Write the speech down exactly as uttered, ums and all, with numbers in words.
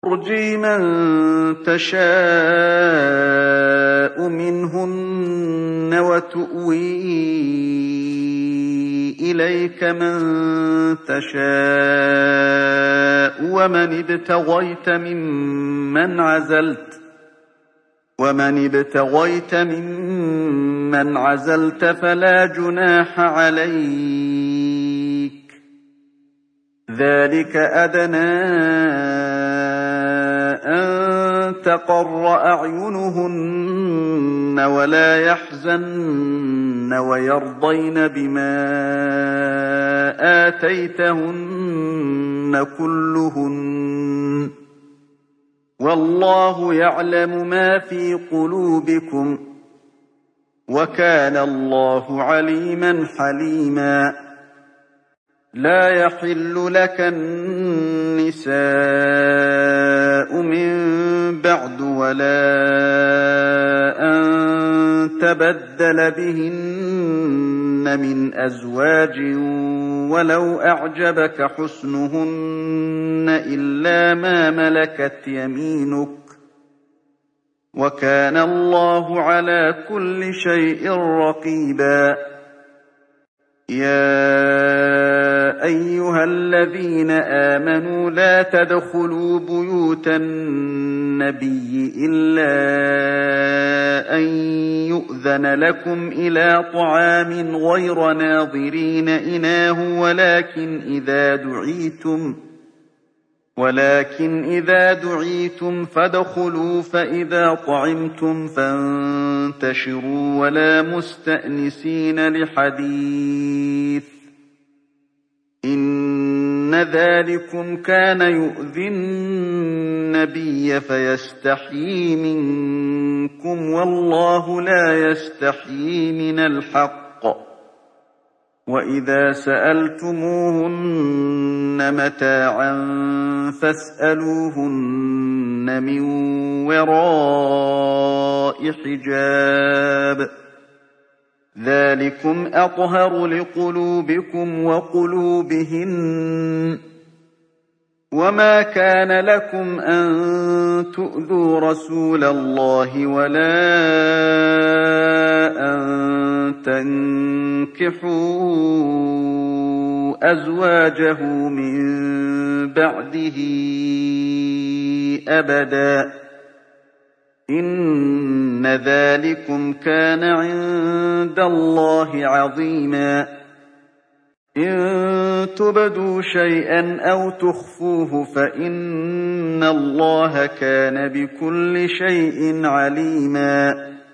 ترجي من تشاء منهن وتؤوي إليك من تشاء ومن ابتغيت ممن عزلت ومن ابتغيت ممن عزلت فلا جناح عليك ذلك أدنى أن تقر أعينهن ولا يحزن ويرضين بما آتيتهن كلهن والله يعلم ما في قلوبكم وكان الله عليما حليما لا يحل لك النساء من بعد ولا أن تبدل بهن من أزواج ولو أعجبك حسنهن إلا ما ملكت يمينك وكان الله على كل شيء رقيبا يا أيها الذين آمنوا لا تدخلوا بيوت النبي إلا أن يؤذن لكم إلى طعام غير ناظرين إناه ولكن إذا دعيتم ولكن إذا دعيتم فادخلوا فإذا طعمتم فانتشروا ولا مستأنسين لحديث إن ذلكم كان يؤذي النبي فيستحيي منكم والله لا يستحيي من الحق وإذا سألتموهن متاعا فاسألوهن من وراء حجاب ذلكم أطهر لقلوبكم وقلوبهن وما كان لكم أن تؤذوا رسول الله ولا أن تنكحوا أزواجه من بعده أبدا إن ذلكم كان عند الله عظيما إن تبدوا شيئا أو تخفوه فإن الله كان بكل شيء عليما